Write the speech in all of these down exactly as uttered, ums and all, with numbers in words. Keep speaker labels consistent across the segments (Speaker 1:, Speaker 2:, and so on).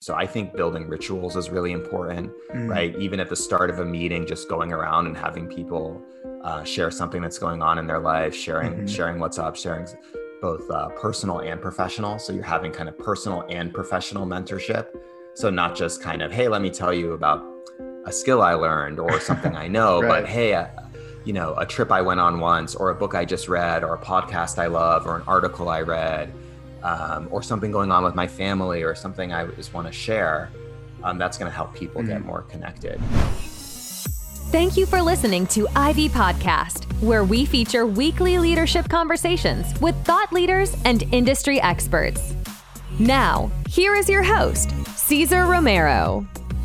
Speaker 1: So I think building rituals is really important,
Speaker 2: Mm.
Speaker 1: right? Even at the start of a meeting, just going around and having people uh, share something that's going on in their life, sharing,
Speaker 2: Mhm.
Speaker 1: sharing what's up, sharing both uh, personal and professional. So you're having kind of personal and professional mentorship. So not just kind of, hey, let me tell you about a skill I learned or something I know,
Speaker 2: Right.
Speaker 1: but hey, uh, you know, a trip I went on once, or a book I just read, or a podcast I love, or an article I read, um, or something going on with my family, or something I just want to share. Um, that's going to help people get more connected.
Speaker 3: Thank you for listening to Ivy Podcast, where we feature weekly leadership conversations with thought leaders and industry experts. Now, here is your host, Cesar Romero.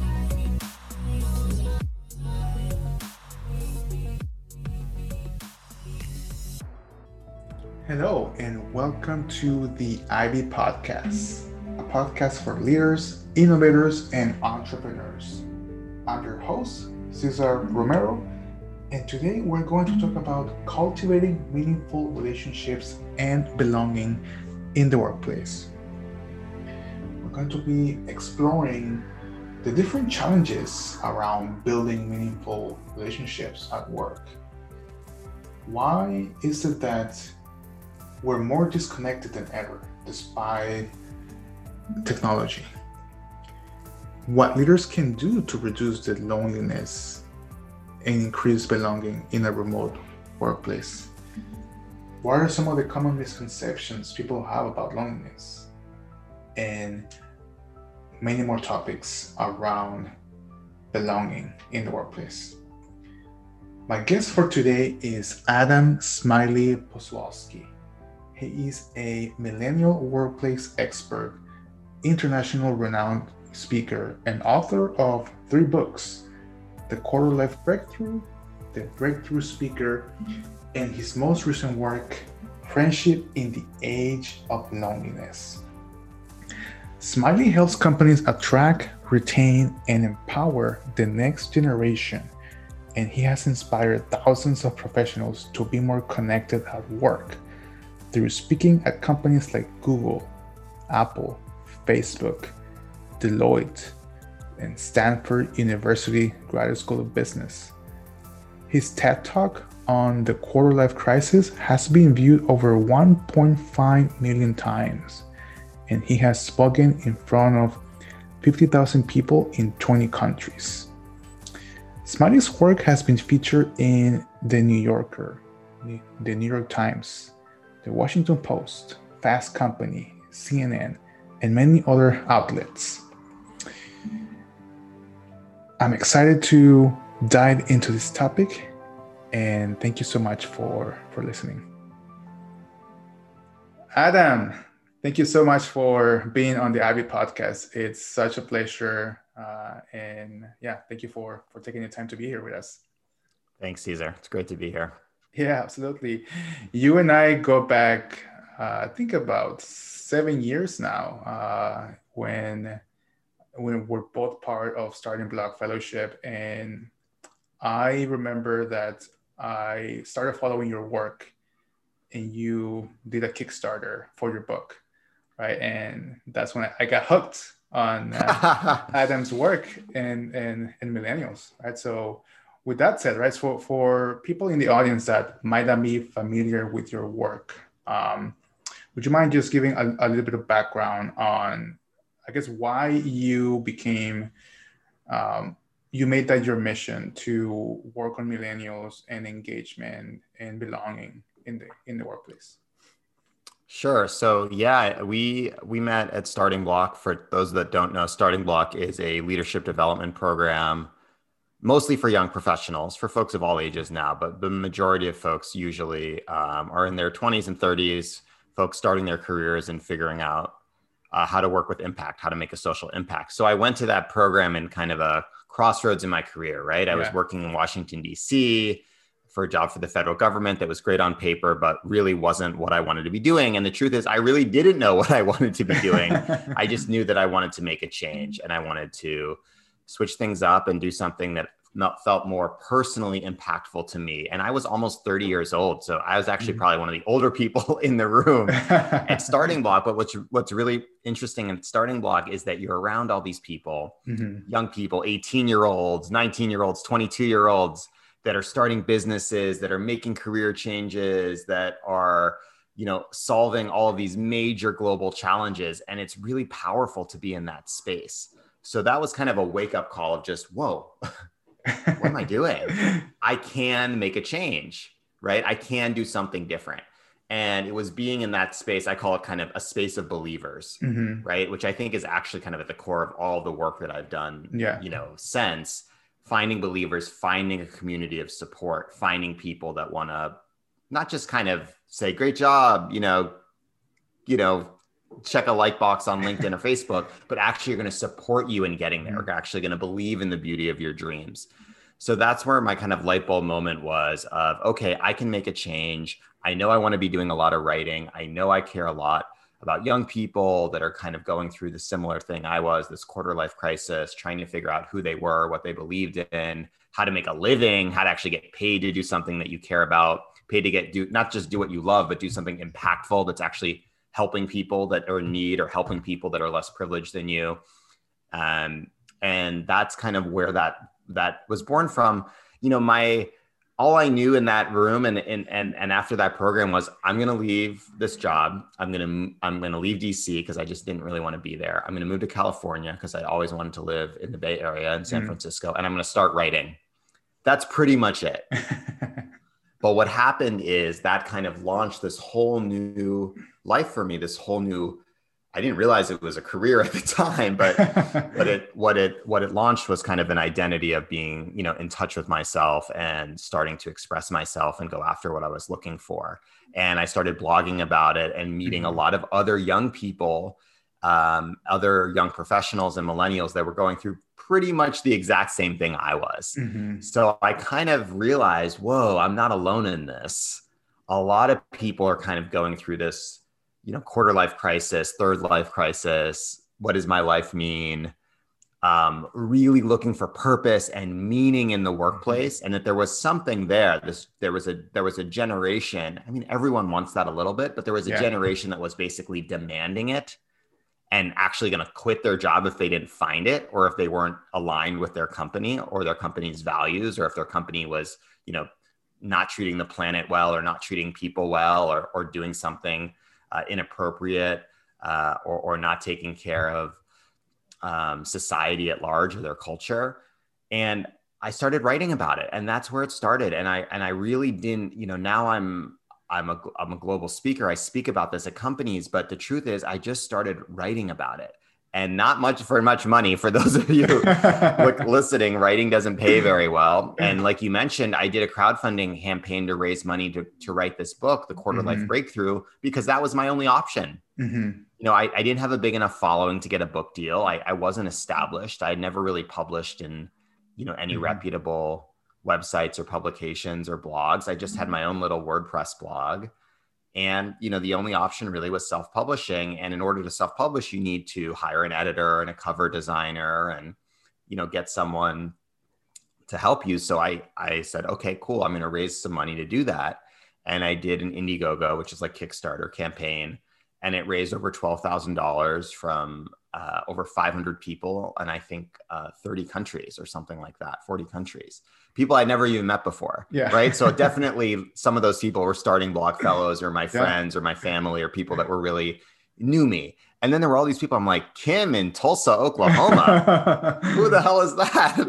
Speaker 2: Hello, and welcome to the Ivy Podcast, a podcast for leaders, innovators, and entrepreneurs. I'm your host, Cesar Romero, and today we're going to talk about cultivating meaningful relationships and belonging in the workplace. We're going to be exploring the different challenges around building meaningful relationships at work. Why is it that we're more disconnected than ever, despite technology? What leaders can do to reduce the loneliness and increase belonging in a remote workplace? What are some of the common misconceptions people have about loneliness? And many more topics around belonging in the workplace. My guest for today is Adam Smiley Poswalski. He is a millennial workplace expert, international renowned speaker, and author of three books: The Quarter Life Breakthrough, The Breakthrough Speaker, and his most recent work, Friendship in the Age of Loneliness. Smiley helps companies attract, retain, and empower the next generation, and he has inspired thousands of professionals to be more connected at work through speaking at companies like Google, Apple, Facebook, Deloitte, and Stanford University Graduate School of Business. His TED Talk on the quarter life crisis has been viewed over one point five million times, and he has spoken in front of fifty thousand people in twenty countries. Smiley's work has been featured in The New Yorker, The New York Times, The Washington Post, Fast Company, C N N, and many other outlets. I'm excited to dive into this topic, and thank you so much for, for listening. Adam, thank you so much for being on the Ivy Podcast. It's such a pleasure, uh, and yeah, thank you for, for taking the time to be here with us.
Speaker 1: Thanks, Cesar. It's great to be here.
Speaker 2: Yeah, absolutely. You and I go back, uh, I think about seven years now, uh, when when we're both part of Starting Block Fellowship. And I remember that I started following your work, and you did a Kickstarter for your book, right? And that's when I, I got hooked on uh, Adam's work and, and, and millennials, right? So with that said, right, so for people in the audience that might not be familiar with your work, um, would you mind just giving a, a little bit of background on, I guess, why you became, um, you made that your mission to work on millennials and engagement and belonging in the in the workplace?
Speaker 1: Sure. So yeah, we we met at Starting Block. For those that don't know, Starting Block is a leadership development program, mostly for young professionals, for folks of all ages now, but the majority of folks usually um, are in their twenties and thirties, folks starting their careers and figuring out uh, how to work with impact, how to make a social impact. So I went to that program in kind of a crossroads in my career, right? I
Speaker 2: Yeah.
Speaker 1: was working in Washington, D C for a job for the federal government that was great on paper, but really wasn't what I wanted to be doing. And the truth is, I really didn't know what I wanted to be doing. I just knew that I wanted to make a change, and I wanted to switch things up and do something that not, felt more personally impactful to me. And I was almost thirty years old. So I was actually probably one of the older people in the room at Starting Block. But what's, what's really interesting at Starting Block is that you're around all these people, mm-hmm. young people, eighteen year olds, nineteen year olds, twenty-two year olds that are starting businesses, that are making career changes, that are, you know, solving all of these major global challenges. And it's really powerful to be in that space. So that was kind of a wake up call of just, whoa, what am I doing? I can make a change, right? I can do something different. And it was being in that space, I call it kind of a space of believers, mm-hmm. right? Which I think is actually kind of at the core of all the work that I've done, yeah. you know, since finding believers, finding a community of support, finding people that want to not just kind of say, great job, you know, you know, check a like box on LinkedIn or Facebook, but actually are going to support you in getting there. Are actually going to believe in the beauty of your dreams. So that's where my kind of light bulb moment was of, okay, I can make a change. I know I want to be doing a lot of writing. I know I care a lot about young people that are kind of going through the similar thing I was, this quarter life crisis, trying to figure out who they were, what they believed in, how to make a living, how to actually get paid to do something that you care about, paid to get, do not just do what you love, but do something impactful that's actually helping people that are in need or helping people that are less privileged than you. Um, and that's kind of where that, that was born from. You know, my, all I knew in that room and, and, and, and after that program was, I'm going to leave this job. I'm going to, I'm going to leave D C because I just didn't really want to be there. I'm going to move to California because I always wanted to live in the Bay Area in San mm. Francisco. And I'm going to start writing. That's pretty much it. But what happened is that kind of launched this whole new life for me, this whole new, I didn't realize it was a career at the time, but but it what it what it launched was kind of an identity of being, you know, in touch with myself and starting to express myself and go after what I was looking for. And I started blogging about it and meeting mm-hmm. a lot of other young people, um, other young professionals and millennials that were going through pretty much the exact same thing I was. Mm-hmm. So I kind of realized, whoa, I'm not alone in this. A lot of people are kind of going through this, you know, quarter life crisis, third life crisis. What does my life mean? Um, really looking for purpose and meaning in the workplace, and that there was something there. This there was a there was a generation. I mean, everyone wants that a little bit, but there was a yeah. generation that was basically demanding it and actually going to quit their job if they didn't find it, or if they weren't aligned with their company or their company's values, or if their company was, you know, not treating the planet well, or not treating people well, or or doing something Uh, inappropriate uh, or, or not taking care of um, society at large or their culture. And I started writing about it, and that's where it started. And I and I really didn't, you know, now I'm I'm a I'm a global speaker. I speak about this at companies, but the truth is, I just started writing about it, and not much for much money. For those of you look, listening, writing doesn't pay very well. And like you mentioned, I did a crowdfunding campaign to raise money to, to write this book, The Quarter mm-hmm. Life Breakthrough, because that was my only option. Mm-hmm. You know, I, I didn't have a big enough following to get a book deal. I, I wasn't established. I had never really published in, you know, any mm-hmm. reputable websites or publications or blogs. I just had my own little WordPress blog. And, you know, the only option really was self-publishing. And in order to self-publish, you need to hire an editor and a cover designer and, you know, get someone to help you. So I, I said, okay, cool. I'm going to raise some money to do that. And I did an Indiegogo, which is like Kickstarter campaign. And it raised over twelve thousand dollars from uh, over five hundred people. And I think uh, thirty countries or something like that, forty countries. People I'd never even met before. Yeah. Right. So definitely some of those people were Starting Block fellows or my friends yeah. or my family or people that were really knew me. And then there were all these people. I'm like, Kim in Tulsa, Oklahoma. Who the hell is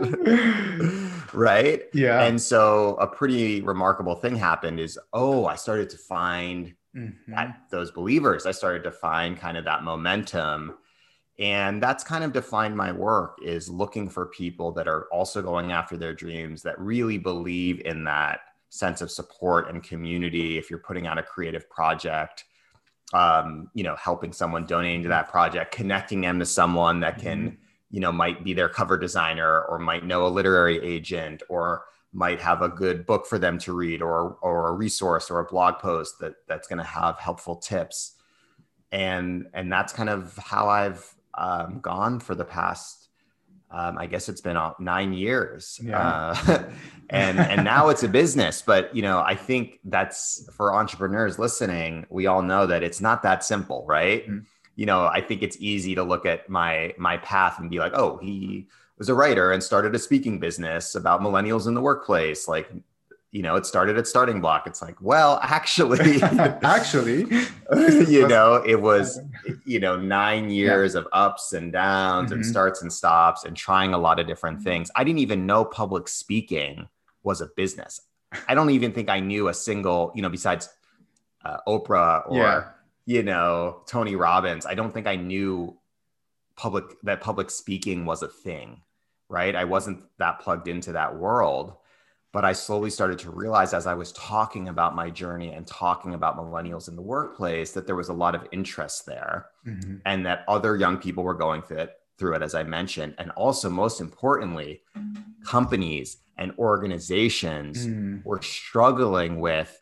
Speaker 1: that? Right. Yeah. And so a pretty remarkable thing happened is, oh, I started to find mm-hmm. that, those believers. I started to find kind of that momentum. And that's kind of defined my work, is looking for people that are also going after their dreams, that really believe in that sense of support and community. If you're putting out a creative project, um, you know, helping someone, donating to that project, connecting them to someone that can, mm-hmm. you know, might be their cover designer, or might know a literary agent, or might have a good book for them to read, or or a resource or a blog post that that's going to have helpful tips. And and that's kind of how I've Um, gone for the past um, I guess it's been uh, nine years,
Speaker 2: Yeah.
Speaker 1: uh, and and now it's a business. But you know, I think that's for entrepreneurs listening. We all know that it's not that simple, right?
Speaker 2: Mm-hmm.
Speaker 1: You know, I think it's easy to look at my my path and be like, oh, he was a writer and started a speaking business about millennials in the workplace. Like, you know, it started at Starting Block. It's like, well, actually,
Speaker 2: actually,
Speaker 1: you know, it was, you know, nine years yeah. of ups and downs mm-hmm. and starts and stops and trying a lot of different things. I didn't even know public speaking was a business. I don't even think I knew a single, you know, besides uh, Oprah or, yeah. you know, Tony Robbins. I don't think I knew public that public speaking was a thing, right? I wasn't that plugged into that world. But I slowly started to realize as I was talking about my journey and talking about millennials in the workplace, that there was a lot of interest there mm-hmm. and that other young people were going through it, through it, as I mentioned. And also, most importantly, companies and organizations mm. were struggling with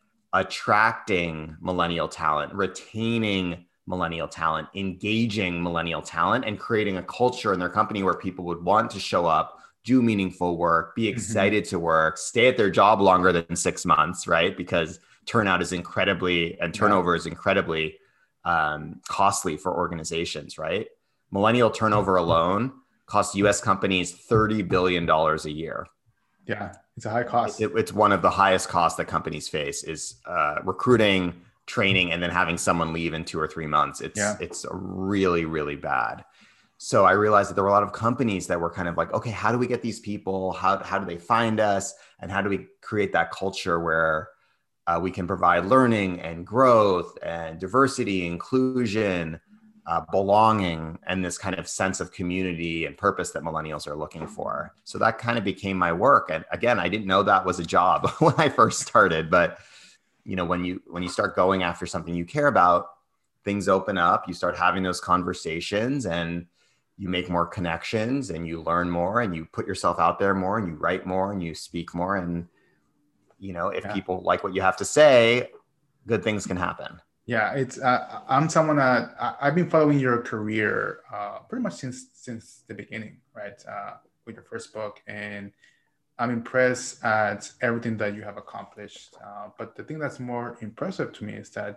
Speaker 1: attracting millennial talent, retaining millennial talent, engaging millennial talent, and creating a culture in their company where people would want to show up, do meaningful work, be excited mm-hmm. to work, stay at their job longer than six months, right? Because turnout is incredibly, and turnover yeah. is incredibly um, costly for organizations, right? Millennial turnover alone costs U S companies thirty billion dollars a year.
Speaker 2: Yeah, it's a high cost.
Speaker 1: It, it's one of the highest costs that companies face is uh, recruiting, training, and then having someone leave in two or three months. It's, yeah. it's really, really bad. So I realized that there were a lot of companies that were kind of like, okay, how do we get these people? How, how do they find us? And how do we create that culture where uh, we can provide learning and growth and diversity, inclusion, uh, belonging, and this kind of sense of community and purpose that millennials are looking for. So that kind of became my work. And again, I didn't know that was a job when I first started, but you know, when you, when you start going after something you care about, things open up, you start having those conversations, and you make more connections, and you learn more, and you put yourself out there more, and you write more, and you speak more. And, you know, if yeah. people like what you have to say, good things can happen.
Speaker 2: Yeah. It's, uh, I'm someone that uh, I've been following your career uh, pretty much since, since the beginning, right? Uh, with your first book, and I'm impressed at everything that you have accomplished. Uh, but the thing that's more impressive to me is that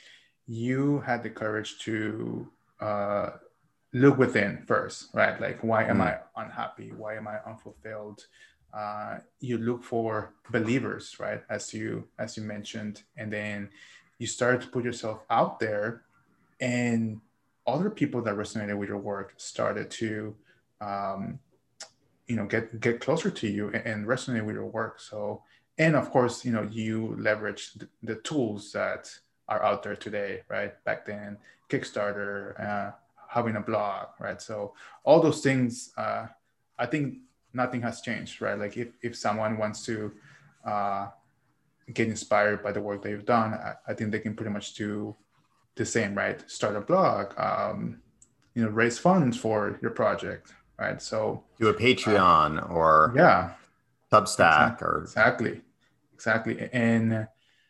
Speaker 2: you had the courage to, uh, look within first, right? Like, why am mm. I unhappy? Why am I unfulfilled? Uh, you look for believers, right? As you, as you mentioned, and then you start to put yourself out there, and other people that resonated with your work started to, um, you know, get, get closer to you and, and resonate with your work. So, and of course, you know, you leverage the, the tools that are out there today, right? Back then, Kickstarter, uh, having a blog, right? So all those things, uh, I think nothing has changed, right? Like if, if someone wants to uh, get inspired by the work that you've done, I, I think they can pretty much do the same, right? Start a blog, um, you know, raise funds for your project, right? So
Speaker 1: do a Patreon uh, or
Speaker 2: yeah,
Speaker 1: Substack
Speaker 2: exactly,
Speaker 1: or
Speaker 2: exactly, exactly. And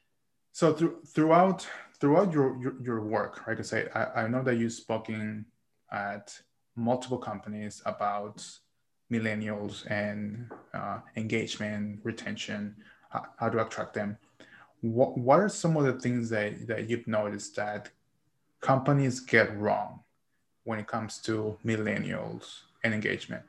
Speaker 2: so through, throughout throughout your, your your work, like I say, I, I know that you've spoken at multiple companies about millennials and uh, engagement, retention, how, how to attract them. What what are some of the things that, that you've noticed that companies get wrong when it comes to millennials and engagement?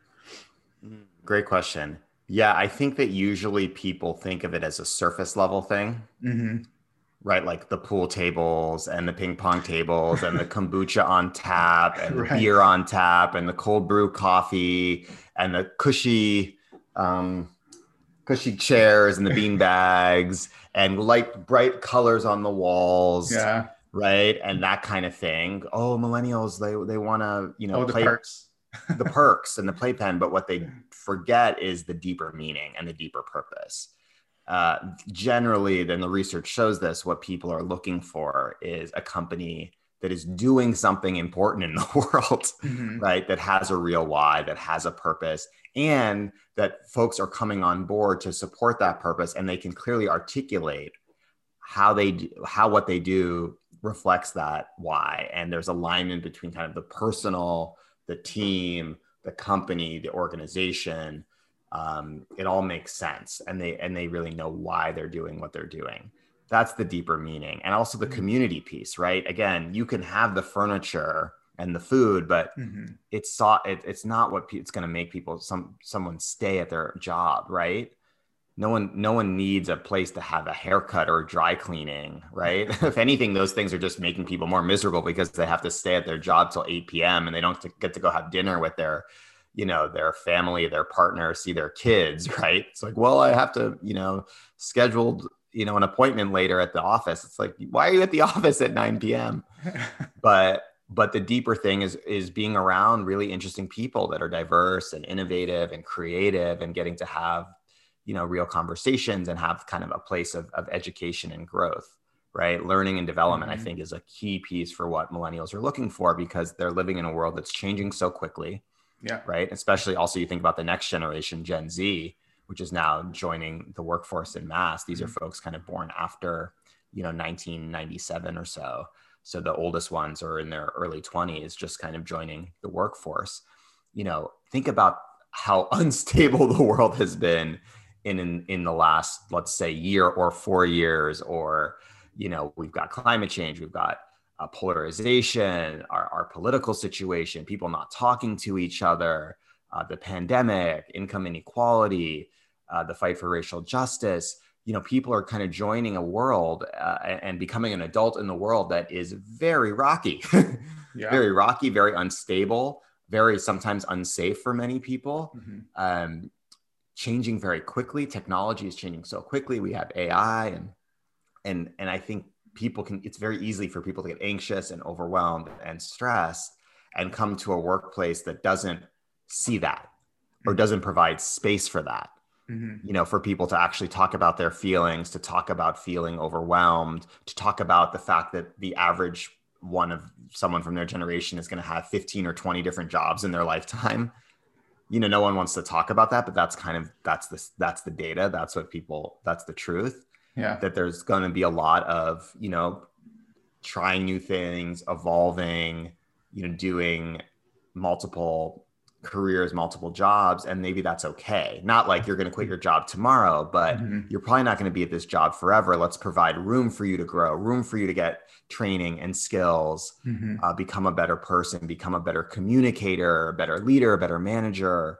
Speaker 1: Great question. Yeah, I think that usually people think of it as a surface level thing, mm-hmm. right? Like the pool tables and the ping pong tables and the kombucha on tap and the right. beer on tap and the cold brew coffee and the cushy, um, cushy chairs and the bean bags and light, bright colors on the walls.
Speaker 2: Yeah.
Speaker 1: Right. And that kind of thing. Oh, millennials, they, they want to, you know,
Speaker 2: oh, the
Speaker 1: play
Speaker 2: perks.
Speaker 1: the perks and the playpen, but what they forget is the deeper meaning and the deeper purpose. Uh, generally, then the research shows this, what people are looking for is a company that is doing something important in the world, mm-hmm. right? That has a real why, that has a purpose, and that folks are coming on board to support that purpose, and they can clearly articulate how they do, how what they do reflects that why. And there's alignment between kind of the personal, the team, the company, the organization, um, it all makes sense. And they, and they really know why they're doing what they're doing. That's the deeper meaning. And also the mm-hmm. community piece, right? Again, you can have the furniture and the food, but mm-hmm. it's it, it's not what pe- it's going to make people, some, someone stay at their job, right? No one, no one needs a place to have a haircut or dry cleaning, right? If anything, those things are just making people more miserable because they have to stay at their job till eight p.m. and they don't get to go have dinner with their, you know, their family, their partner, see their kids, right? It's like, well, I have to, you know, scheduled, you know, an appointment later at the office. It's like, why are you at the office at nine p.m.? But, but the deeper thing is, is being around really interesting people that are diverse and innovative and creative and getting to have, you know, real conversations and have kind of a place of, of education and growth, right? Learning and development, mm-hmm. I think, is a key piece for what millennials are looking for, because they're living in a world that's changing so quickly.
Speaker 2: Yeah.
Speaker 1: Right. Especially also you think about the next generation, Gen Z, which is now joining the workforce in mass. These mm-hmm. are folks kind of born after, you know, nineteen ninety-seven or so. So the oldest ones are in their early twenties, just kind of joining the workforce. You know, think about how unstable the world has been in, in, in the last, let's say, year or four years, or, you know, we've got climate change, we've got uh, polarization, our, our political situation, people not talking to each other, uh, the pandemic, income inequality, uh, the fight for racial justice. You know, people are kind of joining a world uh, and becoming an adult in the world that is very rocky, yeah. very rocky, very unstable, very sometimes unsafe for many people. Mm-hmm. Um, changing very quickly. Technology is changing so quickly. We have A I and, and, and I think people can, it's very easy for people to get anxious and overwhelmed and stressed and come to a workplace that doesn't see that or doesn't provide space for that. Mm-hmm. You know, for people to actually talk about their feelings, to talk about feeling overwhelmed, to talk about the fact that the average one of someone from their generation is going to have fifteen or twenty different jobs in their lifetime. You know, no one wants to talk about that, but that's kind of, that's the, that's the data. That's what people, that's the truth.
Speaker 2: Yeah.
Speaker 1: That there's going to be a lot of, you know, trying new things, evolving, you know, doing multiple careers, multiple jobs, and maybe that's okay. Not like you're going to quit your job tomorrow, but mm-hmm. you're probably not going to be at this job forever. Let's provide room for you to grow, room for you to get training and skills, mm-hmm. uh, become a better person, become a better communicator, a better leader, a better manager,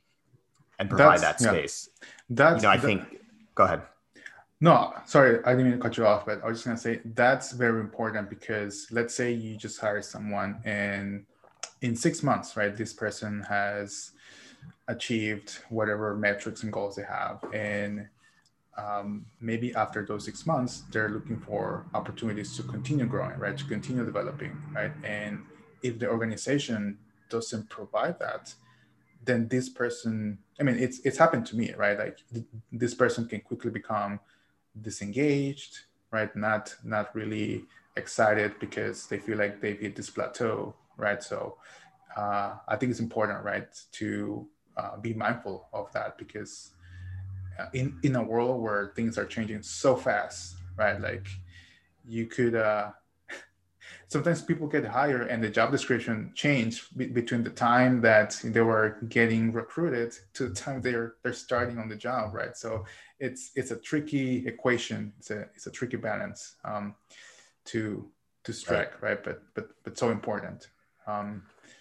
Speaker 1: and provide that's, that space.
Speaker 2: Yeah. That's,
Speaker 1: you know, I
Speaker 2: that,
Speaker 1: think, go ahead.
Speaker 2: No, sorry, I didn't mean to cut you off, but I was just going to say that's very important, because let's say you just hire someone and in six months, right, this person has achieved whatever metrics and goals they have. And um, maybe after those six months, they're looking for opportunities to continue growing, right, to continue developing, right? And if the organization doesn't provide that, then this person, I mean, it's it's happened to me, right? Like th- this person can quickly become disengaged, right? Not not really excited because they feel like they've hit this plateau, right? So uh, I think it's important, right, to uh, be mindful of that, because uh, in in a world where things are changing so fast, right? Like you could. Uh, Sometimes people get hired and the job description change be- between the time that they were getting recruited to the time they're they're starting on the job, right? So it's it's a tricky equation. It's a it's a tricky balance um, to to strike, right? right? But but but so important. Um,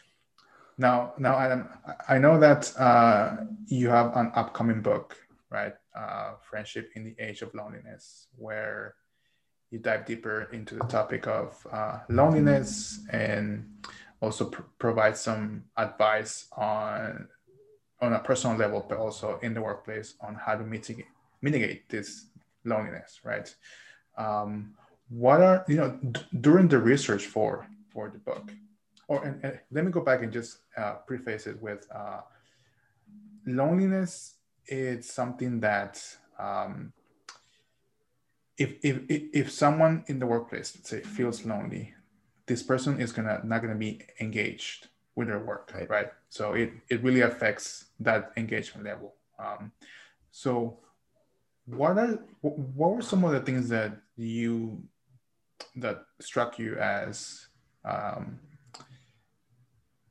Speaker 2: now now Adam, I know that uh, you have an upcoming book, right? Uh, Friendship in the Age of Loneliness, where you dive deeper into the topic of uh, loneliness, and also pr- provide some advice on on a personal level, but also in the workplace, on how to mitigate mitigate this loneliness, right? Um, what are, you know, d- during the research for for the book, or and, and let me go back and just uh, preface it with uh, loneliness is something that um, If, if if someone in the workplace, let's say, feels lonely, this person is gonna not gonna be engaged with their work, right? right? So it it really affects that engagement level. Um, so what are what were some of the things that you that struck you as um,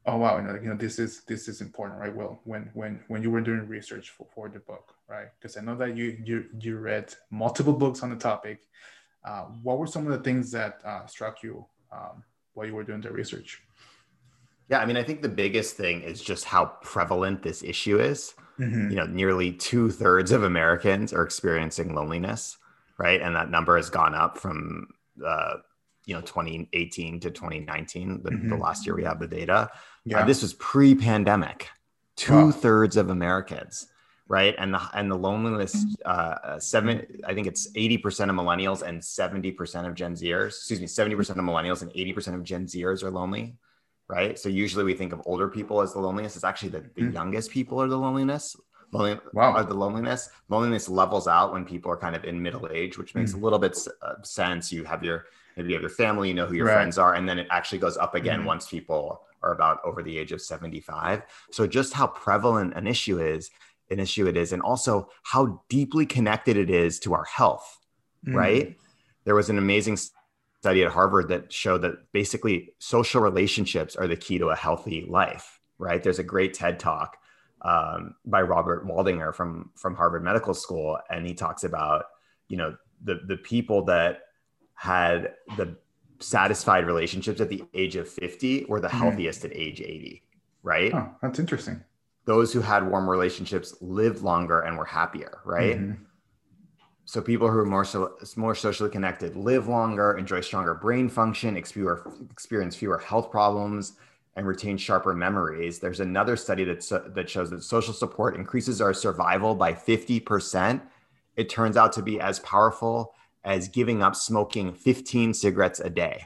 Speaker 2: Oh wow, you know, you know this is this is important, right? Well, when when when you were doing research for, for the book, right? Because I know that you you you read multiple books on the topic. Uh, what were some of the things that uh, struck you um, while you were doing the research?
Speaker 1: Yeah, I mean, I think the biggest thing is just how prevalent this issue is. You
Speaker 2: Mm-hmm.
Speaker 1: know, nearly two thirds of Americans are experiencing loneliness, right? And that number has gone up from, uh, you know, twenty eighteen to twenty nineteen, the, the
Speaker 2: Mm-hmm.
Speaker 1: last year we have the data. Uh,
Speaker 2: Yeah.
Speaker 1: this was pre-pandemic. Two
Speaker 2: Wow.
Speaker 1: thirds of Americans, right? And the and the loneliness, uh, seven, I think it's eighty percent of millennials and seventy percent of Gen Zers. Excuse me, seventy percent of millennials and eighty percent of Gen Zers are lonely, right? So usually we think of older people as the loneliest. It's actually the, the
Speaker 2: Mm-hmm.
Speaker 1: youngest people are the loneliness. Lonely, are
Speaker 2: Wow.
Speaker 1: the loneliness. Loneliness levels out when people are kind of in middle age, which makes a
Speaker 2: Mm-hmm.
Speaker 1: little bit uh, sense. You have your maybe you have your family, you know who your
Speaker 2: Right.
Speaker 1: friends are, and then it actually goes up again
Speaker 2: Mm-hmm.
Speaker 1: once people are about over the age of seventy-five. So just how prevalent an issue is, an issue it is, and also how deeply connected it is to our health,
Speaker 2: Mm-hmm.
Speaker 1: right? There was an amazing study at Harvard that showed that basically social relationships are the key to a healthy life, right? There's a great TED talk um, by Robert Waldinger from, from Harvard Medical School. And he talks about, you know, the, the people that had the satisfied relationships at the age of fifty were the
Speaker 2: Mm-hmm.
Speaker 1: healthiest at age eighty, right?
Speaker 2: Oh, that's interesting.
Speaker 1: Those who had warm relationships lived longer and were happier, right?
Speaker 2: Mm-hmm.
Speaker 1: So people who are more so, more socially connected live longer, enjoy stronger brain function, experience fewer health problems, and retain sharper memories. There's another study that, that shows that social support increases our survival by fifty percent. It turns out to be as powerful as giving up smoking fifteen cigarettes a day.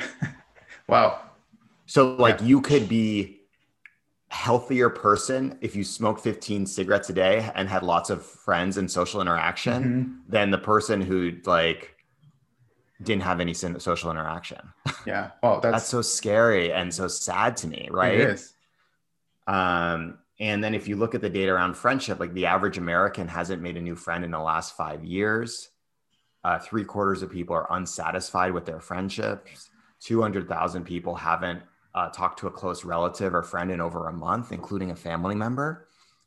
Speaker 2: Wow.
Speaker 1: So like
Speaker 2: Yeah.
Speaker 1: you could be healthier person if you smoked fifteen cigarettes a day and had lots of friends and social interaction
Speaker 2: Mm-hmm.
Speaker 1: than the person who like didn't have any social interaction.
Speaker 2: Yeah. Well, that's,
Speaker 1: that's so scary and so sad to me, right?
Speaker 2: It is.
Speaker 1: Um, and then if you look at the data around friendship, like the average American hasn't made a new friend in the last five years. Uh, three quarters of people are unsatisfied with their friendships. two hundred thousand people haven't uh, talked to a close relative or friend in over a month, including a family member.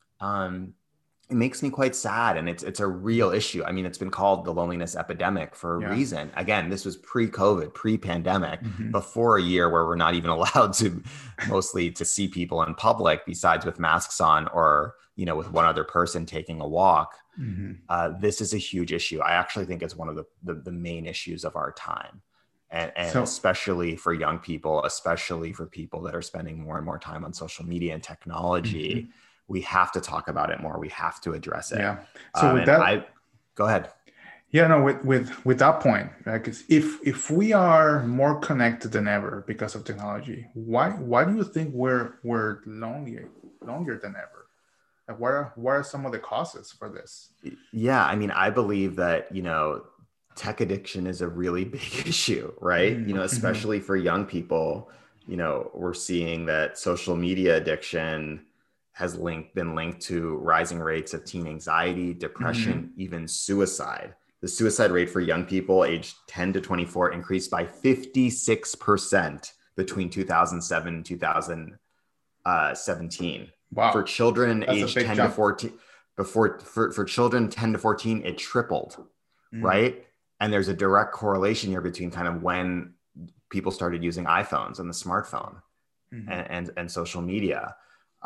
Speaker 1: Um, it makes me quite sad. And it's, it's a real issue. I mean, it's been called the loneliness epidemic for a
Speaker 2: Yeah.
Speaker 1: reason. Again, this was pre-COVID, pre-pandemic,
Speaker 2: Mm-hmm.
Speaker 1: before a year where we're not even allowed to mostly to see people in public besides with masks on or, you know, with one other person taking a walk.
Speaker 2: Mm-hmm.
Speaker 1: Uh, this is a huge issue. I actually think it's one of the, the, the main issues of our time. And, and
Speaker 2: So-
Speaker 1: especially for young people, especially for people that are spending more and more time on social media and technology,
Speaker 2: Mm-hmm.
Speaker 1: we have to talk about it more. We have to address it.
Speaker 2: Yeah. So
Speaker 1: Um,
Speaker 2: with
Speaker 1: and
Speaker 2: that,
Speaker 1: I, go ahead.
Speaker 2: yeah, no, with with with that point, right? Because if if we are more connected than ever because of technology, why why do you think we're we're lonelier longer than ever? Like, what are what are some of the causes for this?
Speaker 1: Yeah, I mean, I believe that, you know, tech addiction is a really big issue, right?
Speaker 2: Mm-hmm.
Speaker 1: You know, especially for young people. You know, we're seeing that social media addiction has linked been linked to rising rates of teen anxiety, depression,
Speaker 2: Mm-hmm.
Speaker 1: even suicide. The suicide rate for young people aged ten to twenty-four increased by fifty-six percent between two thousand seven and two thousand seventeen.
Speaker 2: Wow.
Speaker 1: For children
Speaker 2: That's a
Speaker 1: aged
Speaker 2: big
Speaker 1: ten
Speaker 2: jump.
Speaker 1: to fourteen, before for, for children ten to fourteen, it tripled,
Speaker 2: Mm.
Speaker 1: right? And there's a direct correlation here between kind of when people started using iPhones and the smartphone
Speaker 2: Mhm.
Speaker 1: and, and, and social media.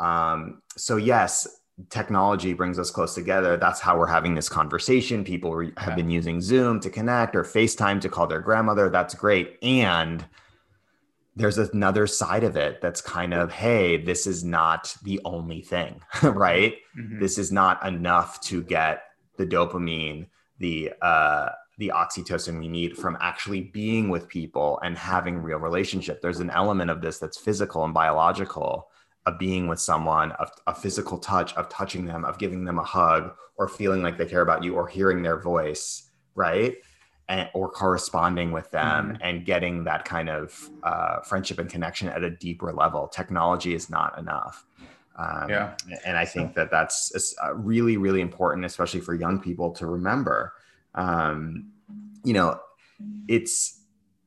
Speaker 1: Um, so yes, technology brings us close together. That's how we're having this conversation. People re- have
Speaker 2: Yeah.
Speaker 1: been using Zoom to connect or FaceTime to call their grandmother. That's great. And there's another side of it that's kind of, hey, this is not the only thing, right?
Speaker 2: Mhm.
Speaker 1: This is not enough to get the dopamine, the uh, the oxytocin we need from actually being with people and having real relationship. There's an element of this that's physical and biological, of being with someone, of a physical touch, of touching them, of giving them a hug, or feeling like they care about you, or hearing their voice, right? And, or corresponding with them
Speaker 2: Mhm.
Speaker 1: and getting that kind of uh, friendship and connection at a deeper level. Technology is not enough. Um,
Speaker 2: Yeah.
Speaker 1: And I think that that's uh, really, really important, especially for young people to remember. Um, you know, it's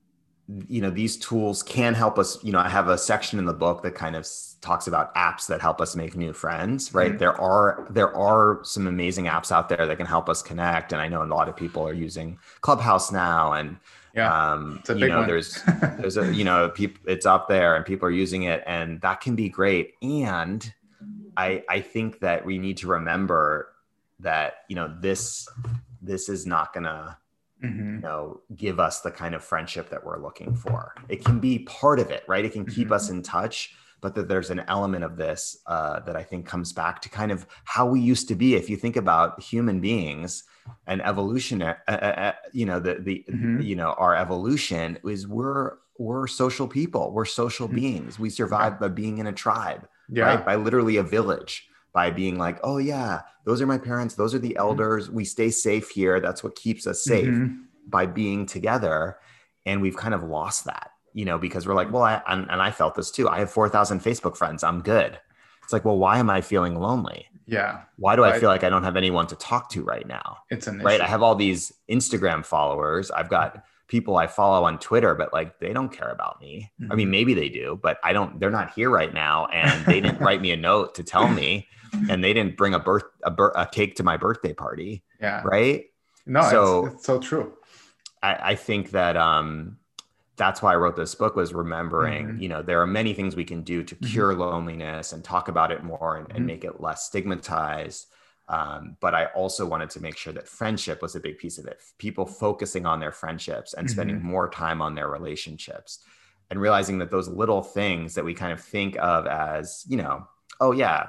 Speaker 1: you know, these tools can help us. You know, I have a section in the book that kind of talks about apps that help us make new friends, right? Mm-hmm. There are, there are some amazing apps out there that can help us connect. And I know a lot of people are using Clubhouse now, and
Speaker 2: yeah,
Speaker 1: um, you know, one. there's, there's a, you know, people, it's up there and people are using it, and that can be great. And I, I think that we need to remember that, you know, this, this is not gonna, Mm-hmm. you know, give us the kind of friendship that we're looking for. It can be part of it, right? It can keep mm-hmm. us in touch, but that there's an element of this uh, that I think comes back to kind of how we used to be. If you think about human beings and evolution, uh, uh, you know, the, the mm-hmm. you know, our evolution is we're, we're social people. We're social mm-hmm. beings. We survive by being in a tribe, yeah. right? By literally a village. By being like, oh yeah, those are my parents, those are the elders, we stay safe here. That's what keeps us safe mm-hmm. by being together. And we've kind of lost that, you know, because we're like, well, I, and, and I felt this too. I have four thousand Facebook friends, I'm good. It's like, well, why am I feeling lonely?
Speaker 2: Yeah.
Speaker 1: Why do I, I feel like I don't have anyone to talk to right now?
Speaker 2: It's an
Speaker 1: right.
Speaker 2: issue.
Speaker 1: I have all these Instagram followers. I've got people I follow on Twitter, but like, they don't care about me. Mm-hmm. I mean, maybe they do, but I don't, they're not here right now. And they didn't write me a note to tell me. And they didn't bring a birth a, bir- a cake to my birthday party.
Speaker 2: Yeah.
Speaker 1: Right.
Speaker 2: No,
Speaker 1: so
Speaker 2: it's, it's so true.
Speaker 1: I, I think that um, that's why I wrote this book, was remembering, mm-hmm. you know, there are many things we can do to cure mm-hmm. loneliness and talk about it more and, mm-hmm. and make it less stigmatized. Um, but I also wanted to make sure that friendship was a big piece of it. People focusing on their friendships and spending mm-hmm. more time on their relationships, and realizing that those little things that we kind of think of as, you know, oh yeah,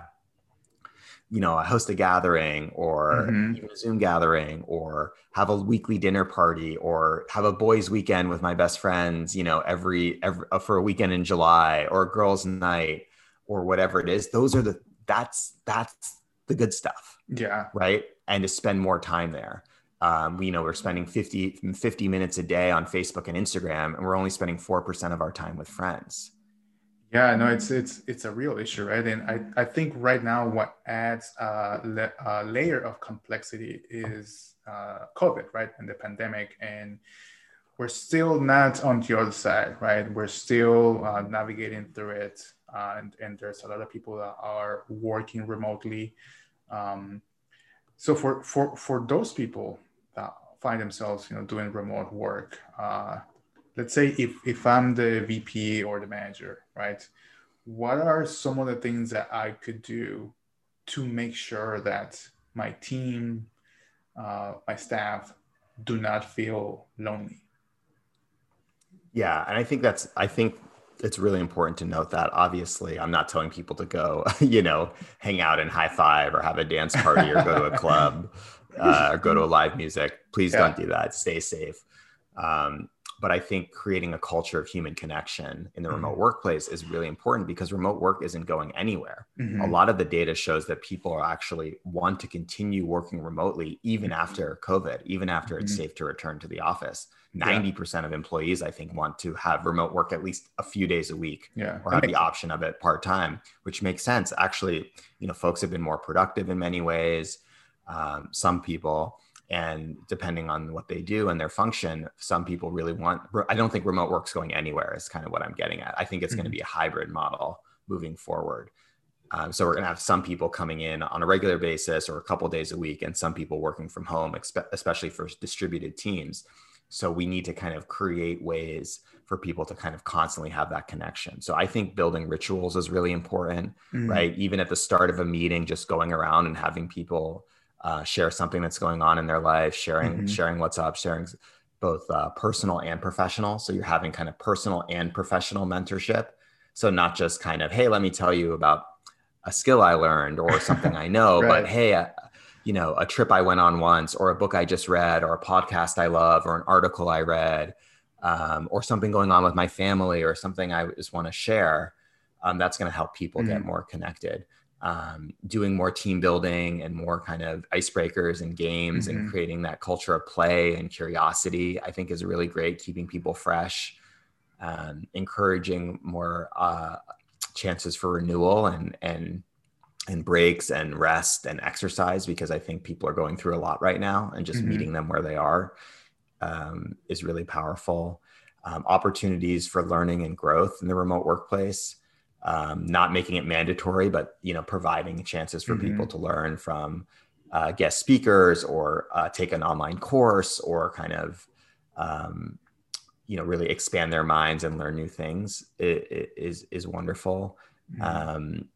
Speaker 1: you know, host a gathering, or mm-hmm. even a Zoom gathering, or have a weekly dinner party, or have a boys' weekend with my best friends, you know, every, every uh, for a weekend in July, or a girls' night, or whatever it is. Those are the, that's, that's the good stuff.
Speaker 2: Yeah.
Speaker 1: Right. And to spend more time there. Um, we, you know, we're spending fifty, fifty minutes a day on Facebook and Instagram, and we're only spending four percent of our time with friends.
Speaker 2: Yeah, no, it's it's it's a real issue, right? And I, I think right now what adds a, le- a layer of complexity is uh, COVID, right? And the pandemic. And we're still not on the other side, right? We're still uh, navigating through it. Uh, and, and there's a lot of people that are working remotely. Um, so for, for, for those people that find themselves, you know, doing remote work, uh, let's say if, if I'm the V P or the manager, right? What are some of the things that I could do to make sure that my team, uh, my staff do not feel lonely?
Speaker 1: Yeah. And I think that's, I think it's really important to note that. Obviously, I'm not telling people to go, you know, hang out and high five or have a dance party or go to a club uh, or go to a live music. Please yeah. don't do that. Stay safe. Um, But I think creating a culture of human connection in the remote mm-hmm. workplace is really important, because remote work isn't going anywhere. Mm-hmm. A lot of the data shows that people are actually want to continue working remotely even mm-hmm. after COVID, even after it's mm-hmm. safe to return to the office. ninety percent yeah. of employees, I think, want to have remote work at least a few days a week,
Speaker 2: yeah.
Speaker 1: or have the option of it part-time, which makes sense. Actually, you know, folks have been more productive in many ways. Um, some people, and depending on what they do and their function, some people really want, I don't think remote work's going anywhere is kind of what I'm getting at. I think it's mm-hmm. going to be a hybrid model moving forward. Um, so we're going to have some people coming in on a regular basis or a couple of days a week, and some people working from home, expe- especially for distributed teams. So we need to kind of create ways for people to kind of constantly have that connection. So I think building rituals is really important, mm-hmm. right? Even at the start of a meeting, just going around and having people uh, share something that's going on in their life, sharing, mm-hmm. sharing what's up, sharing both uh, personal and professional. So you're having kind of personal and professional mentorship. So not just kind of, hey, let me tell you about a skill I learned or something I know, right. but hey, uh, you know, a trip I went on once, or a book I just read, or a podcast I love, or an article I read, um, or something going on with my family, or something I just want to share. Um, that's going to help people mm-hmm. get more connected. Um, doing more team building and more kind of icebreakers and games mm-hmm. and creating that culture of play and curiosity, I think is really great, keeping people fresh, um, encouraging more uh, chances for renewal and, and, and breaks and rest and exercise, because I think people are going through a lot right now, and just mm-hmm. meeting them where they are um, is really powerful. um, opportunities for learning and growth in the remote workplace, um, not making it mandatory, but, you know, providing chances for
Speaker 2: Mm-hmm.
Speaker 1: people to learn from uh, guest speakers or uh, take an online course or kind of, um, you know, really expand their minds and learn new things it, it is, is wonderful.
Speaker 2: Mm-hmm.
Speaker 1: Um,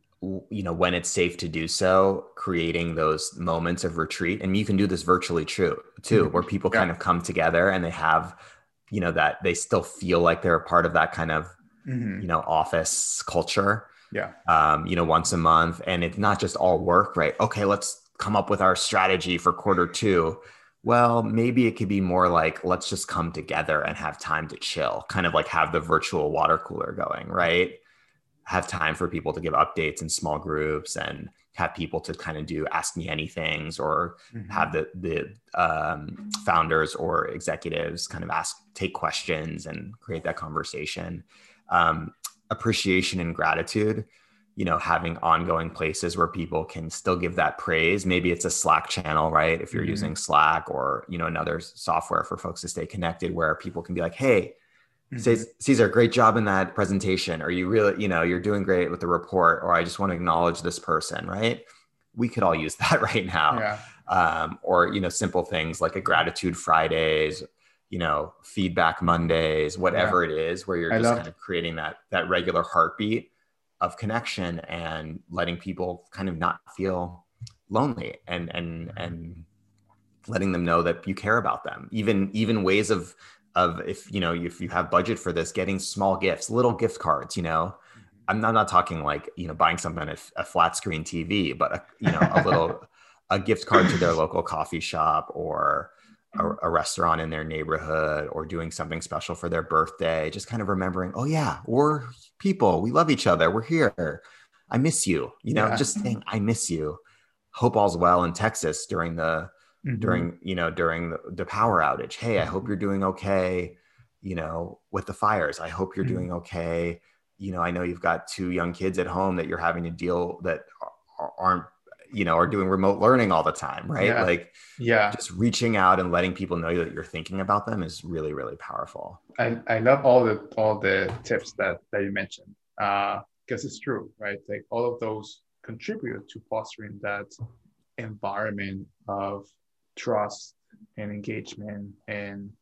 Speaker 1: you know, when it's safe to do so, creating those moments of retreat. And you can do this virtually true too,
Speaker 2: Mm-hmm.
Speaker 1: where people
Speaker 2: Yeah.
Speaker 1: kind of come together and they have, you know, that they still feel like they're a part of that kind of,
Speaker 2: Mm-hmm.
Speaker 1: you know, office culture,
Speaker 2: Yeah.
Speaker 1: um, you know, once a month. And it's not just all work, right? Okay, let's come up with our strategy for quarter two. Well, maybe it could be more like, let's just come together and have time to chill, kind of like have the virtual water cooler going, right? Have time for people to give updates in small groups and have people to kind of do ask me anythings, or
Speaker 2: Mm-hmm.
Speaker 1: have the the um, founders or executives kind of ask, take questions and create that conversation. Um, appreciation and gratitude, you know, having ongoing places where people can still give that praise. Maybe it's a Slack channel, right? If you're
Speaker 2: Mm-hmm.
Speaker 1: using Slack, or, you know, another software for folks to stay connected, where people can be like, hey,
Speaker 2: Mm-hmm.
Speaker 1: Cesar, great job in that presentation. Or you really, you know, you're doing great with the report, or I just want to acknowledge this person, right? We could all use that right now.
Speaker 2: Yeah.
Speaker 1: Um, or, you know, simple things like a gratitude Fridays, you know, feedback Mondays, whatever
Speaker 2: Yeah.
Speaker 1: it is, where you're
Speaker 2: I
Speaker 1: just
Speaker 2: loved-
Speaker 1: kind of creating that, that regular heartbeat of connection and letting people kind of not feel lonely, and, and, and letting them know that you care about them. Even, even ways of, of if, you know, if you have budget for this, getting small gifts, little gift cards, you know, I'm not, I'm not talking like, you know, buying something at a flat screen T V, but a, you know, a little, a gift card to their local coffee shop, or a, a restaurant in their neighborhood, or doing something special for their birthday. Just kind of remembering, oh yeah, we're people, we love each other. We're here. I miss you, you know,
Speaker 2: Yeah.
Speaker 1: just saying, I miss you. Hope all's well in Texas during the,
Speaker 2: Mm-hmm.
Speaker 1: during, you know, during the, the power outage. Hey, I hope you're doing okay, you know, with the fires. I hope you're
Speaker 2: Mm-hmm.
Speaker 1: doing okay. You know, I know you've got two young kids at home that you're having to deal that aren't, you know, are doing remote learning all the time, right?
Speaker 2: Yeah.
Speaker 1: Like,
Speaker 2: yeah,
Speaker 1: just reaching out and letting people know that you're thinking about them is really, really powerful.
Speaker 2: I, I love all the all the tips that, that you mentioned, uh, because it's true, right? Like all of those contribute to fostering that environment of trust and engagement, and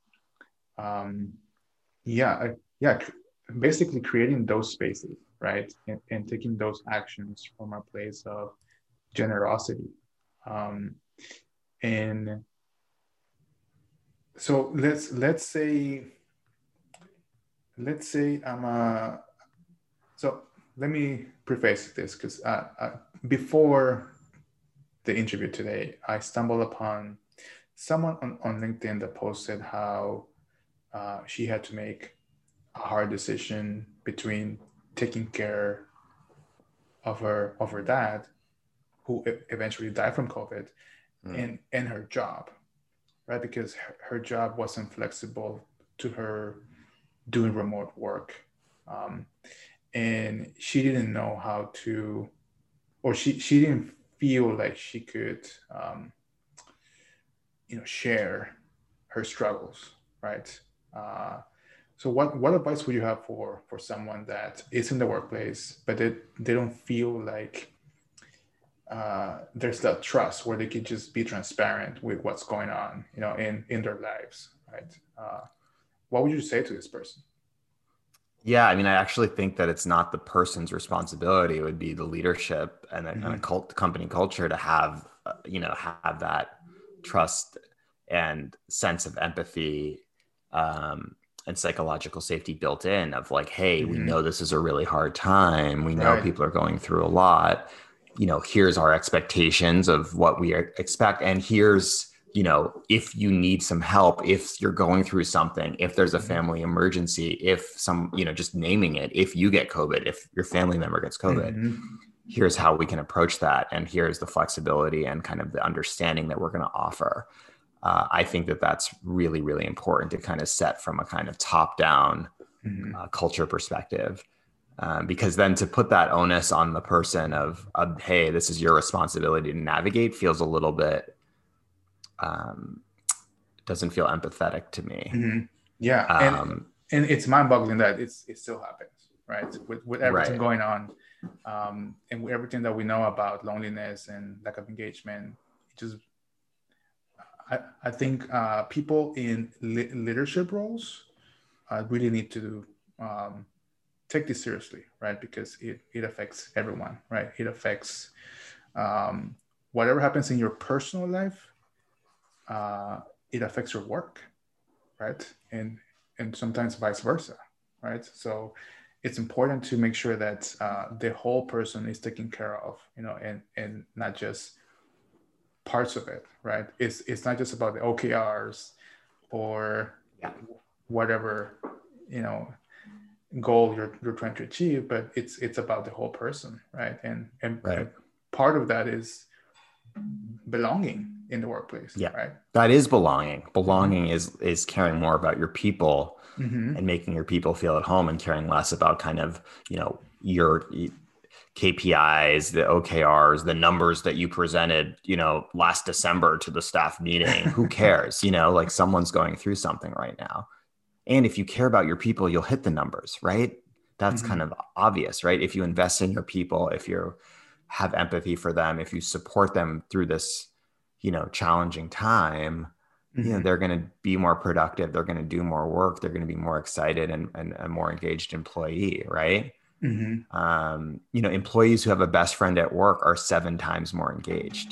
Speaker 2: um, yeah, I, yeah, basically creating those spaces, right, and, and taking those actions from a place of generosity, um, and so let's let's say let's say I'm a so let me preface this, because uh, uh, before the interview today, I stumbled upon someone on, on LinkedIn that posted how uh, she had to make a hard decision between taking care of her of her dad, who eventually died from COVID, mm. and and her job, right? Because her, her job wasn't flexible to her doing remote work, um, and she didn't know how to, or she she didn't feel like she could, um, you know, share her struggles, right? Uh, so what, what advice would you have for, for someone that is in the workplace, but they, they don't feel like uh, there's that trust where they can just be transparent with what's going on, you know, in, in their lives, right? Uh, what would you say to this person?
Speaker 1: Yeah, I mean, I actually think that it's not the person's responsibility. It would be the leadership and a, mm-hmm. and a cult, company culture to have, uh, you know, have that trust and sense of empathy um, and psychological safety built in of like, hey, mm-hmm. we know this is a really hard time. We know right. people are going through a lot. You know, here's our expectations of what we expect. And here's, you know, if you need some help, if you're going through something, if there's a family emergency, if some, you know, just naming it, if you get COVID, if your family member gets COVID, mm-hmm. here's how we can approach that. And here's the flexibility and kind of the understanding that we're going to offer. Uh, I think that that's really, really important to kind of set from a kind of top down mm-hmm. uh, culture perspective. Um, because then to put that onus on the person of, of, hey, this is your responsibility to navigate feels a little bit, um, doesn't feel empathetic to me.
Speaker 2: Mm-hmm. Yeah.
Speaker 1: Um,
Speaker 2: and it's mind-boggling that it's it still happens, right? With with everything
Speaker 1: Right.
Speaker 2: going on, um, and with everything that we know about loneliness and lack of engagement, it just I, I think uh, people in le- leadership roles uh, really need to um, take this seriously, right? Because it, it affects everyone, right? It affects um, whatever happens in your personal life, uh, it affects your work, right? And and sometimes vice versa, right? So it's important to make sure that uh, the whole person is taken care of, you know, and and not just parts of it, right? It's it's not just about the O K Rs or
Speaker 1: Yeah.
Speaker 2: whatever, you know, goal you're you're trying to achieve, but it's it's about the whole person, right? And and,
Speaker 1: Right.
Speaker 2: and part of that is belonging in the workplace,
Speaker 1: Yeah.
Speaker 2: right?
Speaker 1: That is belonging. Belonging mm-hmm. is is caring more about your people mm-hmm. and making your people feel at home, and caring less about kind of, you know, your K P Is, the O K Rs, the numbers that you presented, you know, last December to the staff meeting. Who cares? You know, like someone's going through something right now. And if you care about your people, you'll hit the numbers, right? That's mm-hmm. kind of obvious, right? If you invest in your people, if you have empathy for them, if you support them through this, you know, challenging time, mm-hmm. you know, they're going to be more productive. They're going to do more work. They're going to be more excited and, and a more engaged employee, right? Mm-hmm. Um, you know, employees who have a best friend at work are seven times more engaged,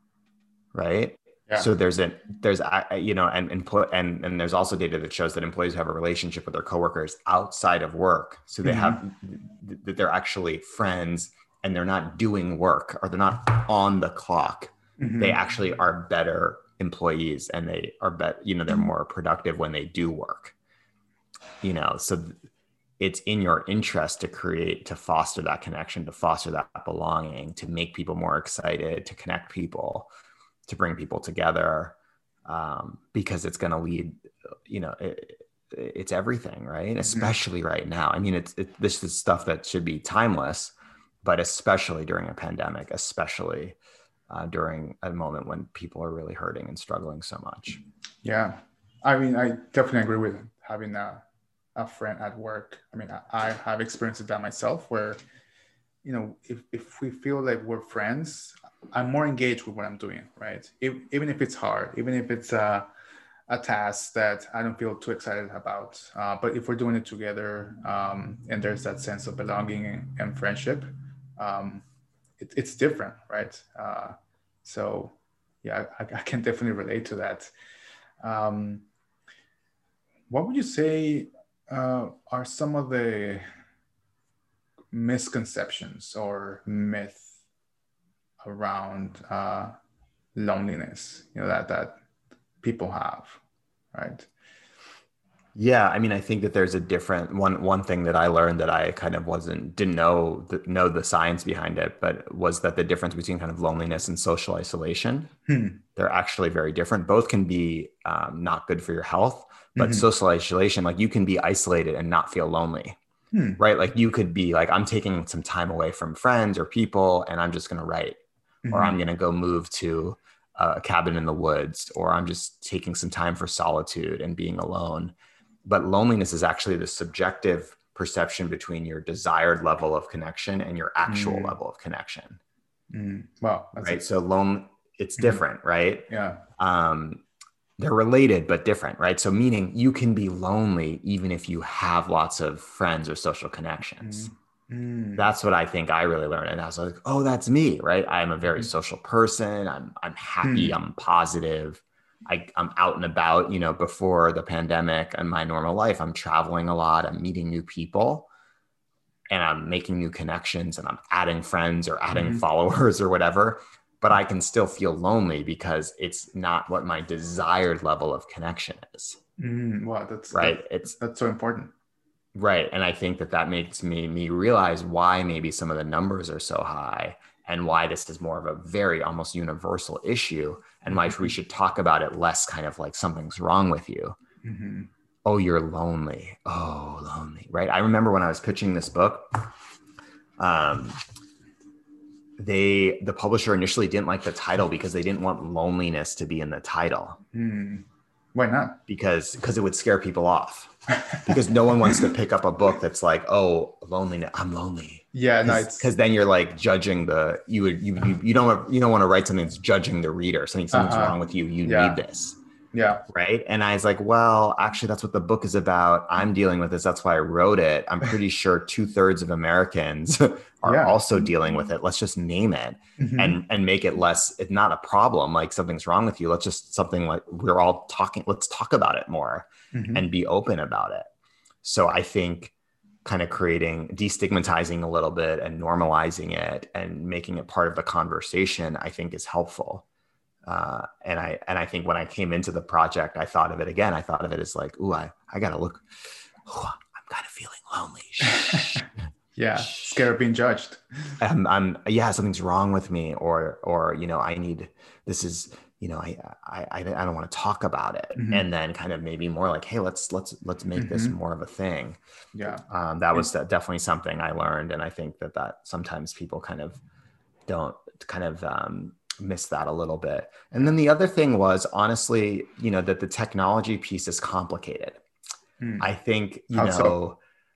Speaker 1: right? Yeah. So there's a, there's, a, you know, and, and, and, and there's also data that shows that employees who have a relationship with their coworkers outside of work. So they mm-hmm. have, that they're actually friends and they're not doing work, or they're not on the clock. Mm-hmm. They actually are better employees, and they are bet, you know, they're more productive when they do work, you know, so th- it's in your interest to create, to foster that connection, to foster that belonging, to make people more excited, to connect people, to bring people together, um, because it's going to lead, you know, it, it's everything, right? Mm-hmm. Especially right now. I mean, it's, it, this is stuff that should be timeless, but especially during a pandemic, especially uh, during a moment when people are really hurting and struggling so much.
Speaker 2: Yeah. I mean, I definitely agree with having a, a friend at work. I mean, I, I have experienced that myself, where, you know, if, if we feel like we're friends, I'm more engaged with what I'm doing, right? If, even if it's hard, even if it's a, a task that I don't feel too excited about. Uh, but if we're doing it together, um, and there's that sense of belonging and, and friendship, um, it, it's different, right? Uh, so yeah, I, I can definitely relate to that. Um, what would you say uh, are some of the misconceptions or myth around uh, loneliness, you know, that, that people have, right?
Speaker 1: Yeah, I mean, I think that there's a different one. One thing that I learned that I kind of wasn't didn't know the, know the science behind it, but was that the difference between kind of loneliness and social isolation. Hmm. They're actually very different. Both can be um, not good for your health, but mm-hmm. social isolation, like you can be isolated and not feel lonely, hmm. right? Like you could be like, I'm taking some time away from friends or people, and I'm just going to write, mm-hmm. or I'm going to go move to a cabin in the woods, or I'm just taking some time for solitude and being alone. But loneliness is actually the subjective perception between your desired level of connection and your actual mm. level of connection.
Speaker 2: Mm. Wow. That's
Speaker 1: right.
Speaker 2: A-
Speaker 1: so lone, it's different, mm. right?
Speaker 2: Yeah.
Speaker 1: Um, they're related, but different, right? So meaning you can be lonely even if you have lots of friends or social connections. Mm. Mm. That's what I think I really learned. And I was like, oh, that's me, right? I'm a very mm. social person. I'm, I'm happy. Mm. I'm positive. I, I'm out and about, you know, before the pandemic and my normal life, I'm traveling a lot. I'm meeting new people and I'm making new connections, and I'm adding friends or adding mm-hmm. followers or whatever, but I can still feel lonely because it's not what my desired level of connection is.
Speaker 2: Mm, wow. That's
Speaker 1: right.
Speaker 2: That,
Speaker 1: it's
Speaker 2: that's so important.
Speaker 1: Right. And I think that that makes me, me realize why maybe some of the numbers are so high, and why this is more of a very almost universal issue, and why mm-hmm. we should talk about it less kind of like something's wrong with you. Mm-hmm. Oh, you're lonely. Oh, lonely. Right. I remember when I was pitching this book, um, they, the publisher initially didn't like the title because they didn't want loneliness to be in the title. Mm.
Speaker 2: Why not?
Speaker 1: because because it would scare people off. Because no one wants to pick up a book that's like, oh, loneliness, I'm lonely.
Speaker 2: Yeah, no, it's
Speaker 1: Because then you're like judging the you would you you, you don't you don't want to write something that's judging the reader, something something's
Speaker 2: Uh-huh.
Speaker 1: wrong with you. You
Speaker 2: Yeah.
Speaker 1: need this.
Speaker 2: yeah.
Speaker 1: Right. And I was like, well, actually, that's what the book is about. I'm dealing with this. That's why I wrote it. I'm pretty sure two thirds of Americans are
Speaker 2: Yeah.
Speaker 1: also dealing with it. Let's just name it
Speaker 2: Mhm.
Speaker 1: and and make it less, it's not a problem. Like something's wrong with you. Let's just something like we're all talking. Let's talk about it more
Speaker 2: Mhm.
Speaker 1: and be open about it. So I think kind of creating, destigmatizing a little bit and normalizing it and making it part of the conversation, I think is helpful. Uh, and I and I think when I came into the project, I thought of it again. I thought of it as like, ooh, I, I gotta look. Ooh, I'm kind of feeling lonely. Shh.
Speaker 2: Yeah, scared of being judged.
Speaker 1: I'm, I'm yeah, something's wrong with me, or or you know, I need this is you know, I I I I don't want to talk about it,
Speaker 2: Mhm.
Speaker 1: and then kind of maybe more like, hey, let's let's let's make this
Speaker 2: Mhm.
Speaker 1: more of a thing.
Speaker 2: Yeah.
Speaker 1: Um, that was definitely something I learned, and I think that that sometimes people kind of don't kind of um, miss that a little bit. And then the other thing was honestly, you know, that the technology piece is complicated.
Speaker 2: Mm.
Speaker 1: I think, you
Speaker 2: How
Speaker 1: know,
Speaker 2: so?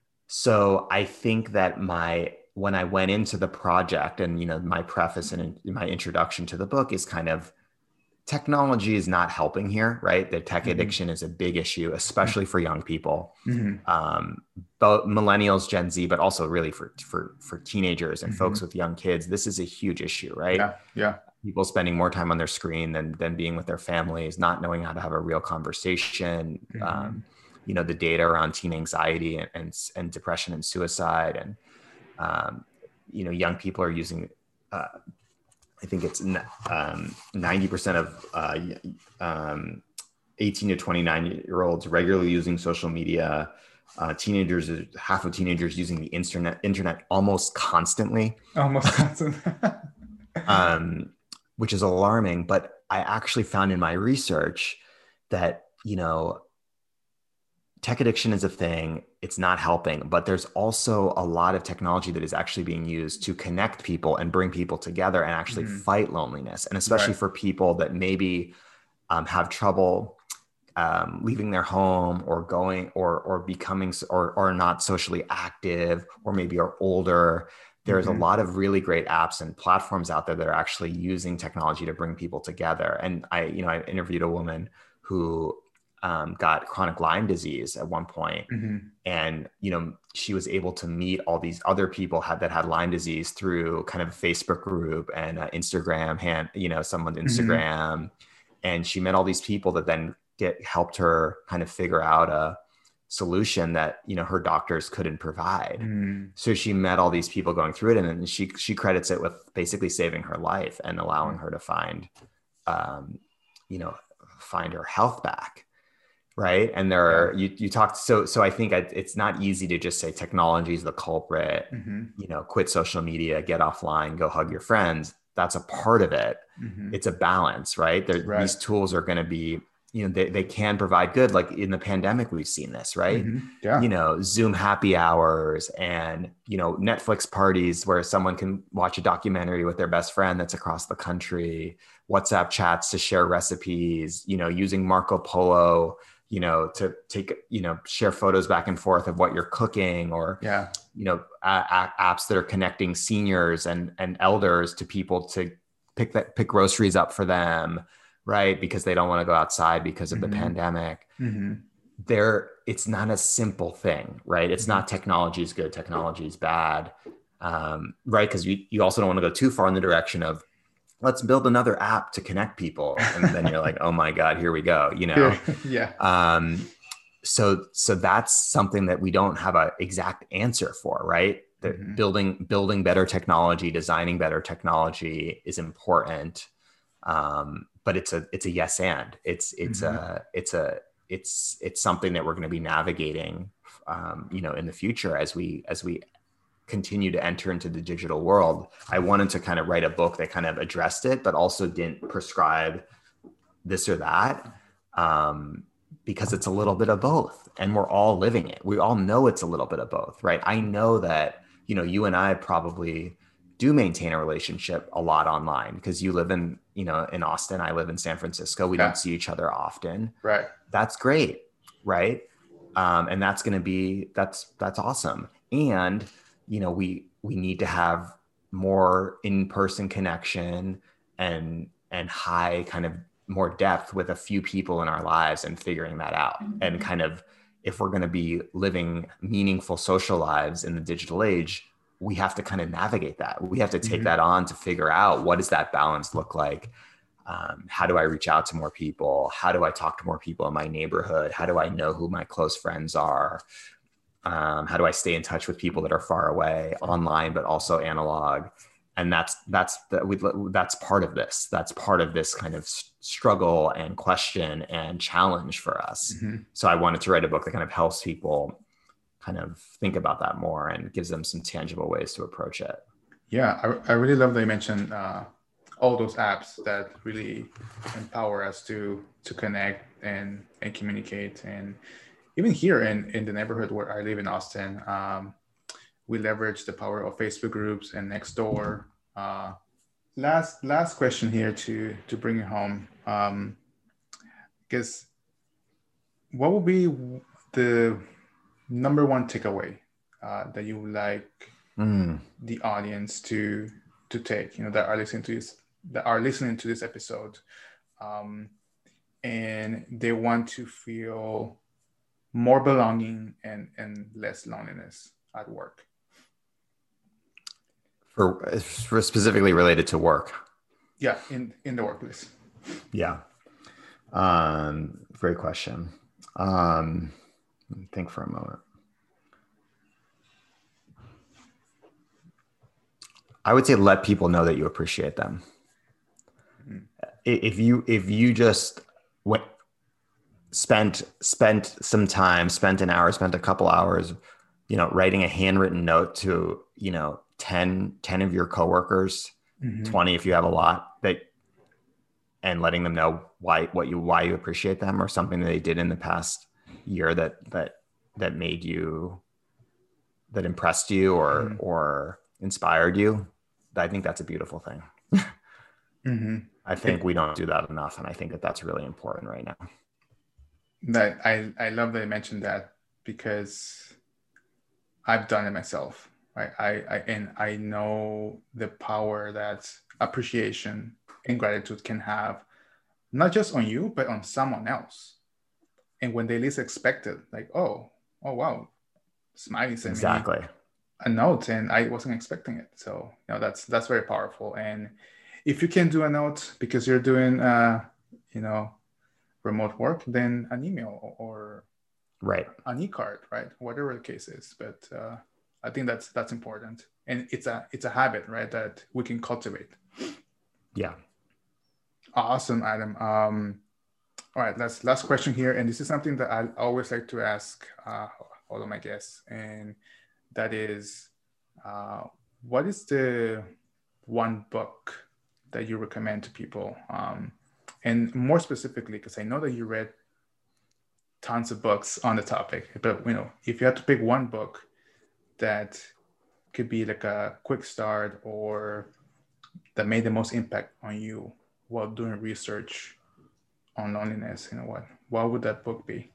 Speaker 1: so I think that my, when I went into the project and, you know, my preface and in, my introduction to the book is kind of technology is not helping here, right? The tech
Speaker 2: Mhm.
Speaker 1: addiction is a big issue, especially for young people.
Speaker 2: Mhm.
Speaker 1: Um, both millennials, Gen Z, but also really for for for teenagers and
Speaker 2: Mhm.
Speaker 1: folks with young kids. This is a huge issue, right?
Speaker 2: Yeah. Yeah.
Speaker 1: People spending more time on their screen than than being with their families, not knowing how to have a real conversation.
Speaker 2: Mhm.
Speaker 1: Um, you know, the data around teen anxiety and and, and depression and suicide, and um, you know, young people are using. Uh, I think it's um, ninety percent of uh, um, eighteen to twenty-nine year olds regularly using social media. Uh, teenagers, half of teenagers using the internet, internet almost constantly,
Speaker 2: Almost constant.
Speaker 1: um, which is alarming. But I actually found in my research that, you know, tech addiction is a thing. It's not helping, but there's also a lot of technology that is actually being used to connect people and bring people together and actually
Speaker 2: Mhm.
Speaker 1: fight loneliness. And especially
Speaker 2: Right.
Speaker 1: for people that maybe um, have trouble um, leaving their home or going or or becoming or or not socially active, or maybe are older. There's
Speaker 2: Mhm.
Speaker 1: a lot of really great apps and platforms out there that are actually using technology to bring people together. And I, you know, I interviewed a woman who um, got chronic Lyme disease at one point,
Speaker 2: Mhm.
Speaker 1: and you know, she was able to meet all these other people had, that had Lyme disease through kind of a Facebook group and uh, Instagram hand, you know, someone's
Speaker 2: Mhm.
Speaker 1: Instagram, and she met all these people that then get helped her kind of figure out a solution that, you know, her doctors couldn't provide.
Speaker 2: Mm.
Speaker 1: So she met all these people going through it, and then she she credits it with basically saving her life and allowing her to find, um, you know, find her health back. Right. And there are,
Speaker 2: Yeah.
Speaker 1: you, you talked, so, so I think I, it's not easy to just say technology is the culprit,
Speaker 2: Mhm.
Speaker 1: you know, quit social media, get offline, go hug your friends. That's a part of it.
Speaker 2: Mhm.
Speaker 1: It's a balance, right? There,
Speaker 2: Right.
Speaker 1: These tools are going to be, you know, they, they can provide good, like in the pandemic, we've seen this, right?
Speaker 2: Mhm. Yeah.
Speaker 1: You know, Zoom happy hours and, you know, Netflix parties where someone can watch a documentary with their best friend that's across the country, WhatsApp chats to share recipes, you know, using Marco Polo, you know, to take, you know, share photos back and forth of what you're cooking, or,
Speaker 2: Yeah.
Speaker 1: you know, uh, apps that are connecting seniors and, and elders to people to pick that, pick groceries up for them, right? Because they don't want to go outside because of
Speaker 2: Mhm.
Speaker 1: the pandemic.
Speaker 2: Mhm.
Speaker 1: There, it's not a simple thing, right? It's
Speaker 2: Mhm.
Speaker 1: not technology is good, technology is bad, um, right? Because you, you also don't want to go too far in the direction of, let's build another app to connect people. And then you're like, oh my God, here we go, you know?
Speaker 2: Yeah.
Speaker 1: Um, so, so that's something that we don't have an exact answer for, right? That
Speaker 2: Mhm.
Speaker 1: building, building better technology, designing better technology is important. Um, but it's a, it's a yes and it's, it's
Speaker 2: Mhm.
Speaker 1: a, it's a, it's, it's something that we're going to be navigating, um, you know, in the future as we, as we continue to enter into the digital world. I wanted to kind of write a book that kind of addressed it, but also didn't prescribe this or that, um, because it's a little bit of both, and we're all living it. We all know it's a little bit of both, right? I know that, you know, you and I probably, do maintain a relationship a lot online, because you live in, you know, in Austin, I live in San Francisco. We yeah. don't see each other often.
Speaker 2: Right.
Speaker 1: That's great. Right. Um, and that's going to be, that's, that's awesome. And, you know, we, we need to have more in-person connection and, and high kind of more depth with a few people in our lives, and figuring that out. Mm-hmm. And kind of, if we're going to be living meaningful social lives in the digital age, we have to kind of navigate that. We have to take mm-hmm. that on to figure out, what does that balance look like? Um, how do I reach out to more people? How do I talk to more people in my neighborhood? How do I know who my close friends are? Um, how do I stay in touch with people that are far away online, but also analog? And that's, that's, the, we, that's part of this. That's part of this kind of struggle and question and challenge for us. Mm-hmm. So I wanted to write a book that kind of helps people kind of think about that more and gives them some tangible ways to approach it.
Speaker 2: Yeah, I, I really love that you mentioned uh, all those apps that really empower us to to connect and and communicate. And even here in, in the neighborhood where I live in Austin, um, we leverage the power of Facebook groups and Nextdoor. Uh, last last question here to to bring it home. Um, because what would be the number one takeaway uh, that you would like mm. the audience to to take, you know, that are listening to this, that are listening to this episode, um, and they want to feel more belonging and and less loneliness at work?
Speaker 1: For, for specifically related to work.
Speaker 2: Yeah, in in the workplace.
Speaker 1: Yeah. Um, great question. Um, Let me think for a moment. I would say let people know that you appreciate them. Mm-hmm. If you if you just went, spent spent some time, spent an hour, spent a couple hours, you know, writing a handwritten note to, you know, ten, ten of your coworkers, mm-hmm. twenty if you have a lot, that, and letting them know why what you why you appreciate them, or something that they did in the past year that that that made you, that impressed you or mm-hmm. or inspired you. I think that's a beautiful thing. mm-hmm. I think we don't do that enough, and I think that that's really important right now.
Speaker 2: That I I love that you mentioned that, because I've done it myself. Right? I, I and I know the power that appreciation and gratitude can have, not just on you, but on someone else. And when they least expect it, like, oh, oh wow, Smiley sent
Speaker 1: exactly.
Speaker 2: me a note and I wasn't expecting it. So, you know, that's that's very powerful. And if you can do a note because you're doing, uh, you know, remote work, then an email or
Speaker 1: right,
Speaker 2: an e-card, right, whatever the case is. But uh, I think that's that's important, and it's a it's a habit, right, that we can cultivate.
Speaker 1: Yeah.
Speaker 2: Awesome, Adam. Um, all right, last last question here, and this is something that I always like to ask uh, all of my guests, and that is, uh, what is the one book that you recommend to people? Um, and more specifically, because I know that you read tons of books on the topic, but you know, if you had to pick one book that could be like a quick start or that made the most impact on you while doing research on loneliness, you know, what what would that book be?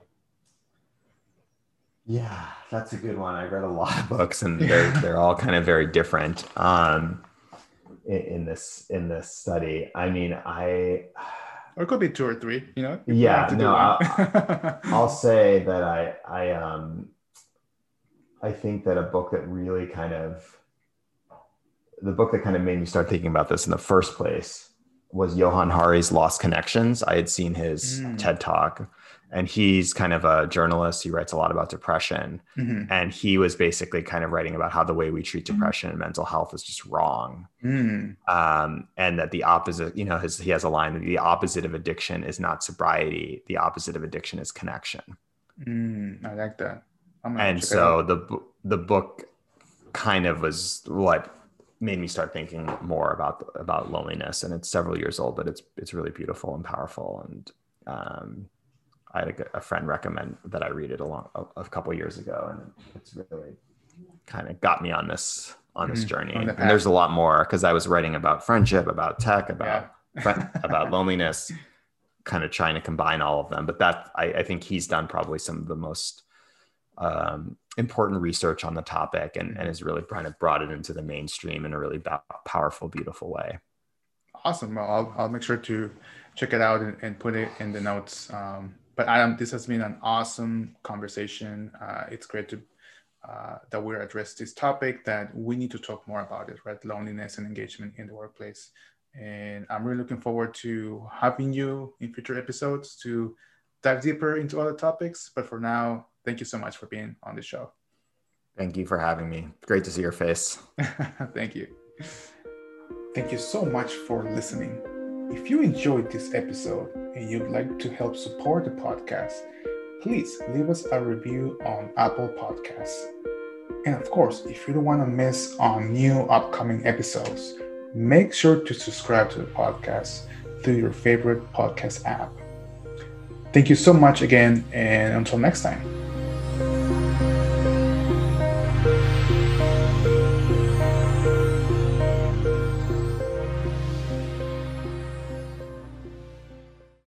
Speaker 1: Yeah, that's a good one. I read a lot of books, and they're they're all kind of very different um, in, in this in this study. I mean, I
Speaker 2: or it could be two or three. You know.
Speaker 1: Yeah, no, I'll, I'll say that I I um I think that a book that really kind of the book that kind of made me start thinking about this in the first place was Johann Hari's Lost Connections. I had seen his mm. TED Talk, and he's kind of a journalist. He writes a lot about depression. Mm-hmm. And he was basically kind of writing about how the way we treat depression and mental health is just wrong. Mm. Um, and that the opposite, you know, his, he has a line that the opposite of addiction is not sobriety. The opposite of addiction is connection.
Speaker 2: Mm, I like that.
Speaker 1: And so the, the book kind of was what made me start thinking more about, about loneliness. And it's several years old, but it's, it's really beautiful and powerful. And, um, I had a, a friend recommend that I read it along a, a couple of years ago, and it's really, kind of got me on this on this
Speaker 2: Mm,
Speaker 1: journey.
Speaker 2: on the
Speaker 1: And there's
Speaker 2: path.
Speaker 1: a lot more because I was writing about friendship, about tech, about fri- about loneliness, kind of trying to combine all of them. But that I, I think he's done probably some of the most um, important research on the topic, and, and has really kind of brought it into the mainstream in a really ba- powerful, beautiful way.
Speaker 2: Awesome. Well, I'll, I'll make sure to check it out and, and put it in the notes. Um, but Adam, this has been an awesome conversation. Uh, it's great to uh, that we're addressed this topic, that we need to talk more about it, right? Loneliness and engagement in the workplace. And I'm really looking forward to having you in future episodes to dive deeper into other topics. But for now, thank you so much for being on the show.
Speaker 1: Thank you for having me. Great to see your face.
Speaker 2: Thank you. Thank you so much for listening. If you enjoyed this episode and you'd like to help support the podcast, please leave us a review on Apple Podcasts. And of course, if you don't want to miss on new upcoming episodes, make sure to subscribe to the podcast through your favorite podcast app. Thank you so much again, and until next time.